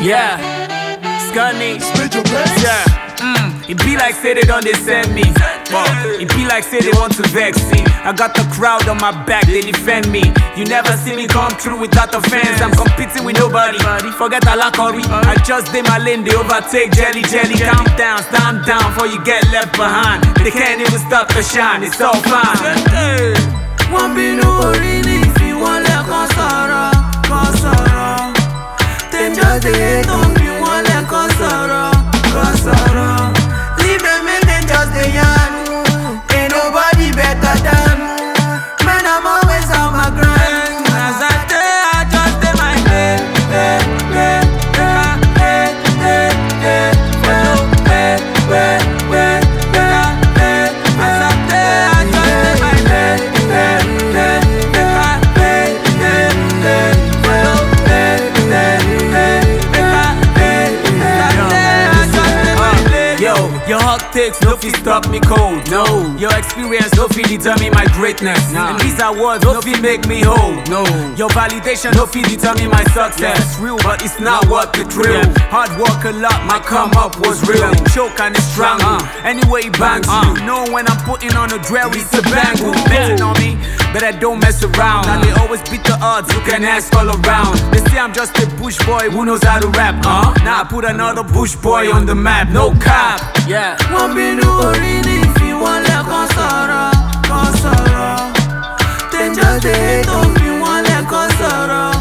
Yeah, Scunny. Yeah. It be like say they don't send me. It be like say they want to vex me. I got the crowd on my back, they defend me. You never see me come through without offense. I'm competing with nobody. Forget Alakori. I just did my lane, they overtake jelly. Calm down, stand down before you get left behind. They can't even stop the shine, it's all fine. Won't be no worry if you want let Kosoro. Then just the hate on you want let Kosoro. Leave them and then just the yarn. Ain't nobody better than man, I'm always on my grind. As I say, I just did my Your hot takes no fit stop me cold. No, your experience no fit determine my greatness. And these awards no fit make me whole. No, your validation no fit determine my success. It's real, but it's not worth the thrill. Hard work a lot, my come up was real. Choke and it's strong. Anyway, it bangs you. Know when I'm putting on a dread, it's a bangle. Betting on me, but I don't mess around. And they always beat the odds. You can ask all around. They say I'm just a bush boy who knows how to rap. Now I put another bush boy on the map. No cap. Yeah. Won't be no worry if you want let Kosoro. Then just the hate on you want let Kosoro.